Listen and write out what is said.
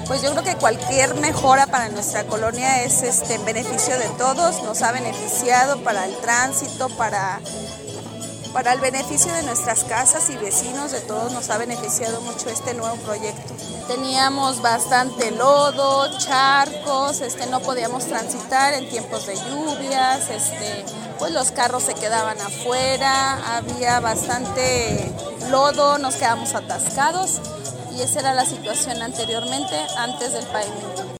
Pues yo creo que cualquier mejora para nuestra colonia es en beneficio de todos, nos ha beneficiado para el tránsito, para el beneficio de nuestras casas y vecinos, de todos nos ha beneficiado mucho este nuevo proyecto. Teníamos bastante lodo, charcos, no podíamos transitar en tiempos de lluvias, pues los carros se quedaban afuera, había bastante lodo, nos quedamos atascados y esa era la situación anteriormente, antes del pavimento.